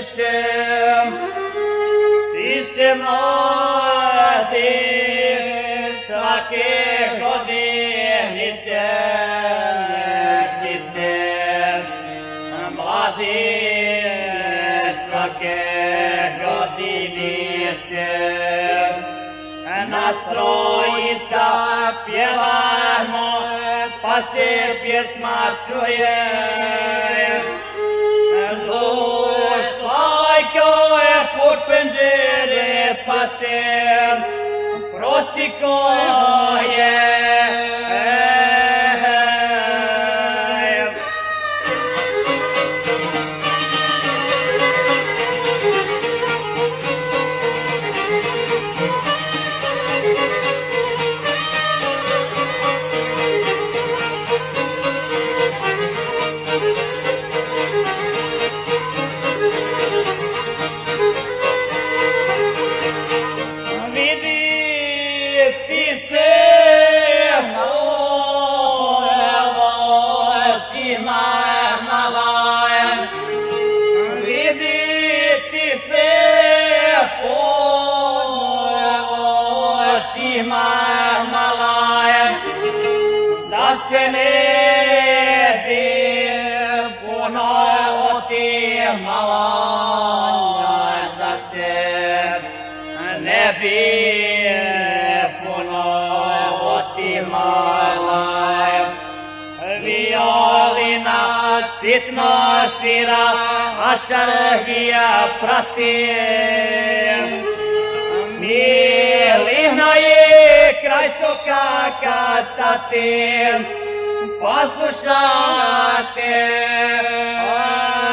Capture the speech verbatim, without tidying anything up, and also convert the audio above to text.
Bogorodice, ti se mladiš svake godinice, ti se mladiš svake godinice. Nas trojica pjevamo, pa se pjesma čuje. Došla je pod penđere, pa se procikoje. Da se ne bi puno otimala, da se ne bi puno otimala. Violina sitno svira, a šargija prati. Milina je kraj sokaka stati, poslušate.